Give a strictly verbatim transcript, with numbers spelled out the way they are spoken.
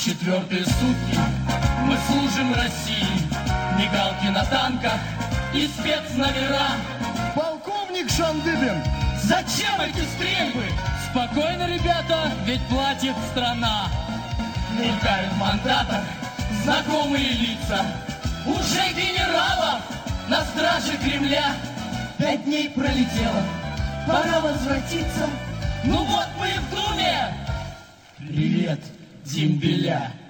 Четвертые сутки мы служим России. Мигалки на танках и спецномера. Полковник Шандыбин! Зачем эти стрельбы? Спокойно, ребята, ведь платит страна. Мелькают в мандатах знакомые лица. Уже генералов на страже Кремля. Пять дней пролетело, пора возвратиться. Ну вот мы и в Думе. Привет, дембеля.